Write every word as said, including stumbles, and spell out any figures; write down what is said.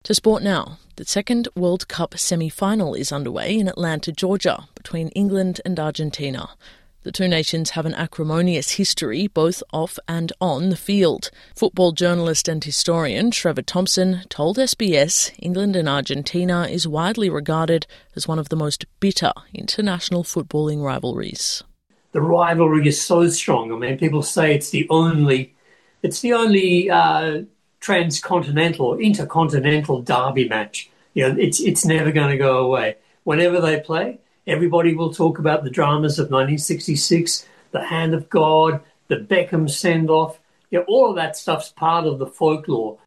To sport now. The second World Cup semi-final is underway in Atlanta, Georgia, between England and Argentina. The two nations have an acrimonious history, both off and on the field. Football journalist and historian Trevor Thompson told S B S England and Argentina is widely regarded as one of the most bitter international footballing rivalries. The rivalry is so strong. I mean, people say it's the only, it's the only uh, transcontinental or intercontinental derby match. You know, it's it's never going to go away. Whenever they play, everybody will talk about the dramas of nineteen sixty-six, the hand of God, the Beckham send-off. You know, all of that stuff's part of the folklore